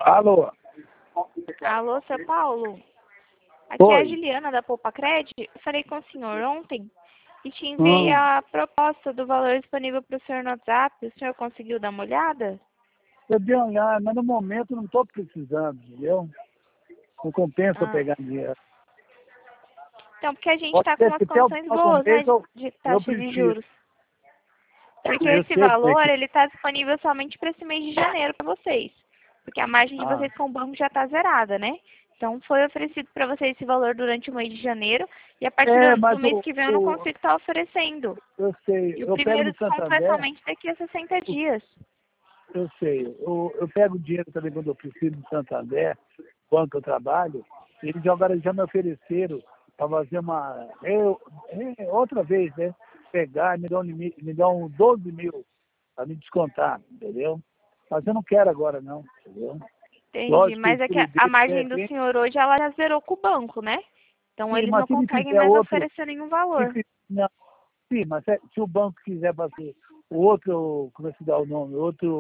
Alô? Alô, seu Paulo? Aqui é a Oi. Juliana da Poupa Cred. Eu falei com o senhor ontem e te enviei a proposta do valor disponível para o senhor no WhatsApp. O senhor conseguiu dar uma olhada? Eu dei uma olhada, mas no momento não estou precisando, entendeu? Não compensa Ah, pegar dinheiro. então, porque a gente Pode está com ser umas que até o condições próximo boas, né, mês de eu taxa de preciso. juros. Porque Eu esse sei como é valor, que... ele está disponível somente para esse mês de janeiro para vocês. Porque a margem de Ah, vocês com o banco já está zerada, né? Então, foi oferecido para vocês esse valor durante o mês de janeiro. E a partir do mas mês que vem eu não consigo estar oferecendo. eu sei, E o eu pego primeiro no desconto é Santander, somente daqui a 60 dias. eu sei, eu pego dinheiro também quando eu preciso do Santander, banco que eu trabalho, eles agora já me ofereceram para fazer outra vez, né? Pegar e me dão 12 mil para me descontar, entendeu? Mas eu não quero agora não, entendeu? Entendi. Lógico que Mas é que por a dentro, de margem do repente, senhor hoje, ela já zerou com o banco, né? Então, sim, eles mas não se me conseguem fizer mais outro, oferecer nenhum valor. não, sim, mas se o banco quiser fazer o outro, como é que se dá o nome?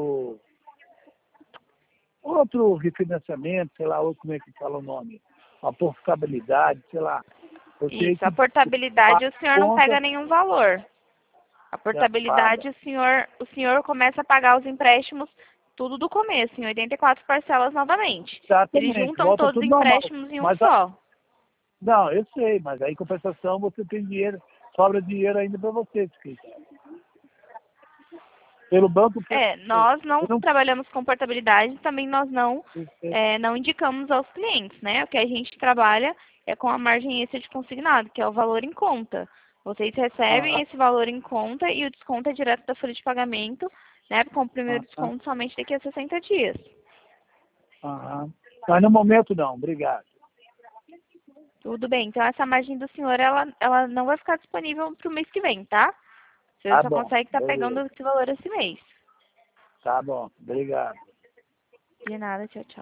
Outro refinanciamento, sei lá, outro, como é que fala o nome? A portabilidade, sei lá. Eu sei Isso. A que portabilidade, paga o senhor não conta, pega nenhum valor. A já paga. portabilidade, o senhor começa a pagar os empréstimos tudo do começo, em 84 parcelas novamente. Eles Exatamente, juntam volta todos os tudo normal. empréstimos em um Mas, só. não, eu sei, mas aí em compensação você tem dinheiro, sobra dinheiro ainda para você, se quiser. Pelo banco, Nós não eu não trabalhamos com portabilidade, também nós sei. não indicamos aos clientes, né? O que a gente trabalha é com a margem extra de consignado, que é o valor em conta. Vocês recebem Ah, esse valor em conta e o desconto é direto da folha de pagamento, né? Com o primeiro ah, desconto somente daqui a 60 dias. ah. Mas no momento não, obrigado. Tudo bem. Então, essa margem do senhor, ela não vai ficar disponível para o mês que vem, tá? O senhor Tá só bom, consegue estar pegando beleza. esse valor esse mês. Tá bom, obrigado. De nada, tchau, tchau.